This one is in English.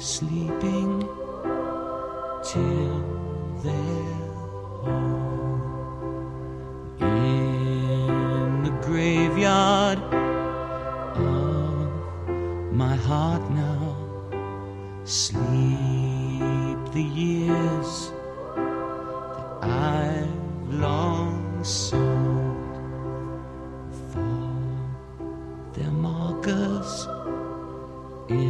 sleeping till they're home. In the graveyard of my heart now sleep the years that I've long sought.